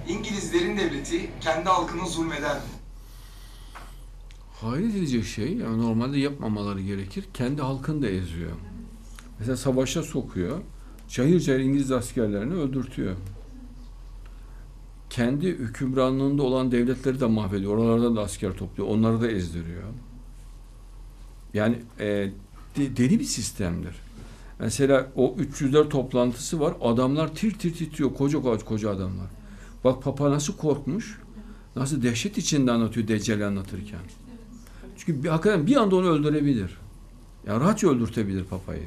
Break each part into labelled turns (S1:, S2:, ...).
S1: İngilizlerin devleti kendi halkına zulmeder mi?
S2: Hayret edilecek şey, yani normalde yapmamaları gerekir. Kendi halkını da eziyor. Mesela savaşa sokuyor. Cayır cayır İngiliz askerlerini öldürtüyor. Kendi hükümranlığında olan devletleri de mahvediyor. Oralardan da asker topluyor. Onları da ezdiriyor. Yani deli bir sistemdir. Mesela o 300'ler toplantısı var. Adamlar tir tir titriyor. Koca adamlar. Bak Papa nasıl korkmuş. Nasıl dehşet içinde anlatıyor Deccal'i anlatırken. Çünkü hakikaten bir anda onu öldürebilir. Yani rahatça öldürtebilir Papa'yı.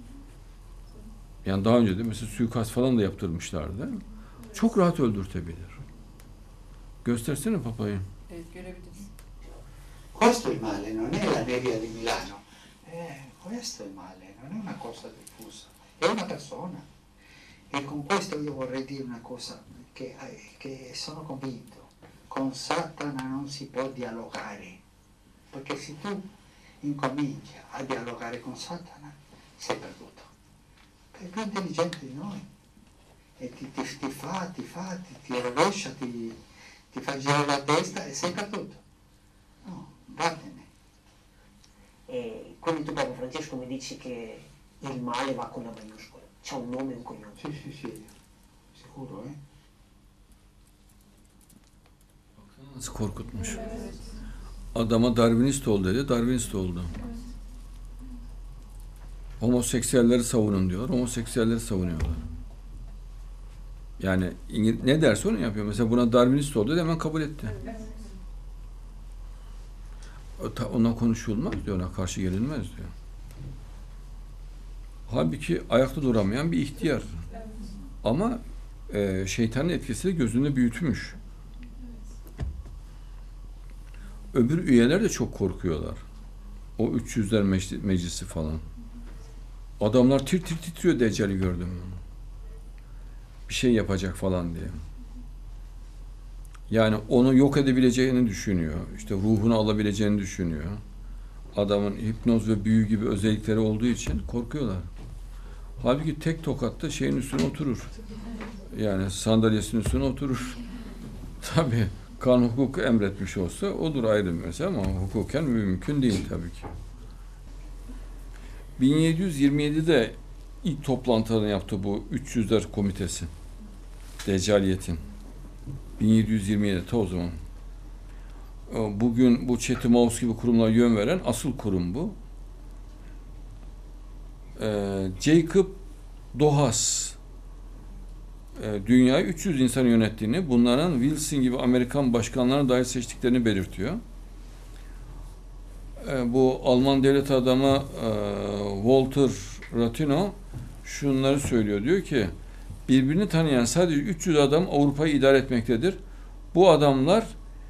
S2: Yani daha önce de mesela suikast falan da yaptırmışlardı. Çok rahat öldürtebilir. Göstersene Papa'yı.
S3: Evet, görebiliriz.
S4: Questo è il male, non è la nebbia di Milano. Questo è il male, non è una cosa diffusa, è una persona. E con questo io vorrei dire una cosa che sono convinto. Con Satana non si può dialogare, perché se tu incominci a dialogare con Satana, sei perduto. È più intelligente di noi. E ti rovescia, ti fa girare la testa e sei perduto. No, vattene.
S5: Quindi tu, Papa Francesco, mi dici che il male va con la maiuscola, c'ha un nome e un cognome.
S4: Sì, sicuro,
S2: Nasıl korkutmuş. Adama Darwinist ol dedi, Darwinist oldu. Homoseksüelleri savunun diyor, homoseksüelleri savunuyorlar. Yani ne derse onu yapıyor. Mesela buna Darwinist oldu dedi, hemen kabul etti. Ona konuşulmaz diyor, ona karşı gelinmez diyor. Halbuki ayakta duramayan bir ihtiyar. Ama şeytanın etkisiyle gözünde büyütmüş. Öbür üyeler de çok korkuyorlar. O 300'ler meclisi falan. Adamlar tir tir titriyor Deccal'i gördüm. Bir şey yapacak falan diye. Yani onu yok edebileceğini düşünüyor. İşte ruhunu alabileceğini düşünüyor. Adamın hipnoz ve büyü gibi özellikleri olduğu için korkuyorlar. Halbuki tek tokatta şeyin üstüne oturur. Yani sandalyesinin üstüne oturur. Tabii kanun hukuk emretmiş olsa odur ayrı bir mesele ama hukuken mümkün değil tabii ki. 1727'de ilk toplantılarını yaptı bu 300'ler komitesi. Deccaliyet'in. 1727 ta o zaman. Bugün bu Chatham House gibi kurumlara yön veren asıl kurum bu. Jacob Dohas dünyayı 300 insan yönettiğini, bunların Wilson gibi Amerikan başkanlarına dair seçtiklerini belirtiyor. Bu Alman devlet adamı Walter Rathenau şunları söylüyor. Diyor ki birbirini tanıyan sadece 300 adam Avrupa'yı idare etmektedir. Bu adamlar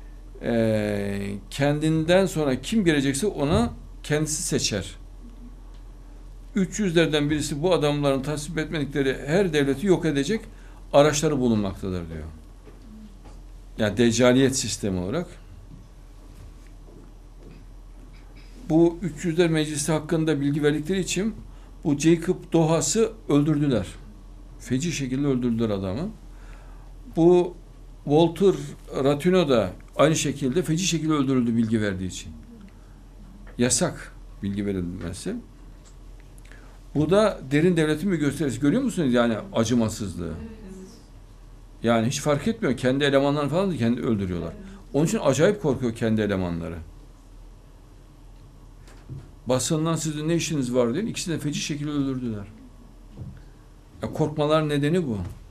S2: kendinden sonra kim gelecekse ona kendisi seçer. 300'lerden birisi bu adamların tasvip etmedikleri her devleti yok edecek araçları bulunmaktadır diyor. Yani Deccaliyet sistemi olarak. Bu 300'ler meclisi hakkında bilgi verdikleri için bu Jacob Dohas'ı öldürdüler. Feci şekilde öldürdüler adamı. Bu Walter Rathenau da aynı şekilde feci şekilde öldürüldü bilgi verdiği için. Yasak bilgi verilmesi. Bu da derin devletin bir gösterisi. Görüyor musunuz yani acımasızlığı? Yani hiç fark etmiyor. Kendi elemanlarını falan da kendi öldürüyorlar. Onun için acayip korkuyor kendi elemanları. Basından sizin ne işiniz var diye ikisini de feci şekilde öldürdüler. Ya korkmalar nedeni bu.